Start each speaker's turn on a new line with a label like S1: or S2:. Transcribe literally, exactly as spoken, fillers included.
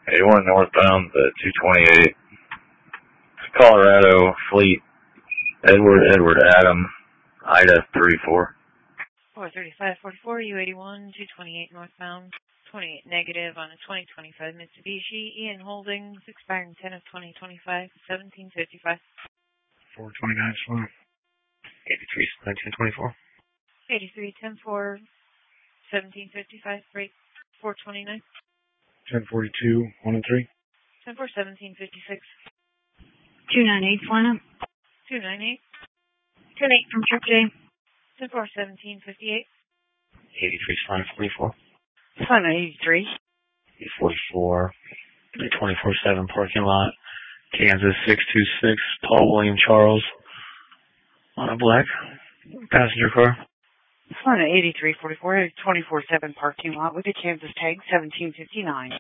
S1: eighty-one northbound, the two twenty-eight. Colorado, Fleet, Edward, Edward, Adam, Ida, thirty-four.
S2: four thirty-five forty-four, U eighty-one, two twenty-eight northbound, twenty-eight negative on a twenty twenty-five Mitsubishi, Ian Holdings, expiring ten of twenty twenty-five, seventeen fifty-five.
S3: four twenty-nine slow. eighty-three nineteen twenty-four.
S2: eighty-three ten four, seventeen fifty-five, rate four twenty-nine.
S3: ten forty-two, one and three.
S2: ten four, seventeen fifty-six.
S4: two ninety-eight, Flana.
S2: two ninety-eight.
S4: ten eight from Trip J.
S2: ten four, seventeen fifty-eight.
S3: eighty-three, Flana, forty-four.
S4: Flana, eighty-three.
S3: eight forty-four, twenty-four seven parking lot. Kansas, six two six, Paul William Charles. On a black passenger car.
S4: Flana, eighty-three forty-four, twenty-four seven parking lot with a Kansas tag, seventeen fifty-nine.